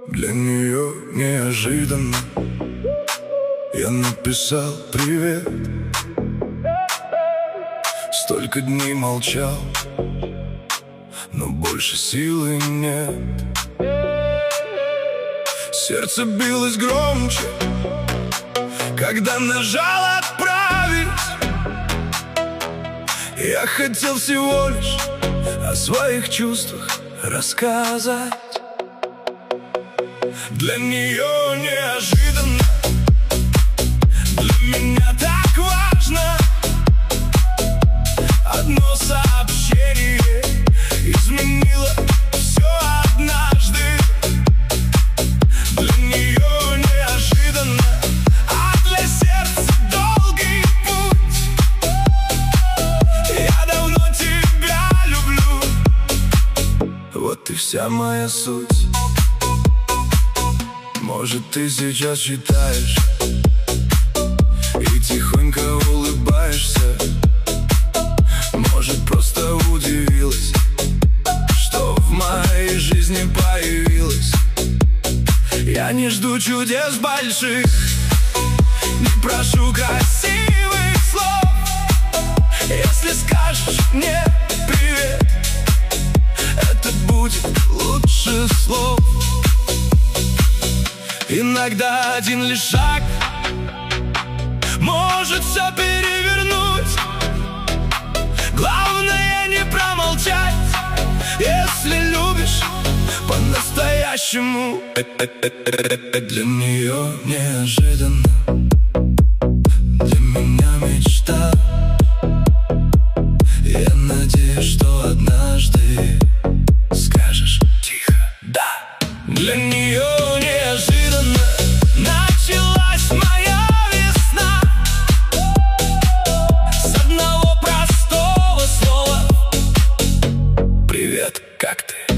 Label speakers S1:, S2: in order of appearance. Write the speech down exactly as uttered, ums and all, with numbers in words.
S1: Для нее неожиданно я написал привет. Столько дней молчал, но больше силы нет. Сердце билось громче, когда нажал отправить. Я хотел всего лишь о своих чувствах рассказать. Для нее неожиданно, для меня так важно. Одно сообщение изменило все однажды. Для нее неожиданно, а для сердца долгий путь. Я давно тебя люблю, вот и вся моя суть. Может, ты сейчас читаешь и тихонько улыбаешься. Может, просто удивилась, что в моей жизни появилась. Я не жду чудес больших, не прошу красивых слов. Если скажешь мне привет, это будет лучше слов. Иногда один лишь шаг может все перевернуть. Главное не промолчать, если любишь по-настоящему. Для нее неожиданно, для меня мечта. Я надеюсь, что однажды скажешь тихо да. Для нее неожиданно началась моя весна. С одного простого слова: привет, как ты?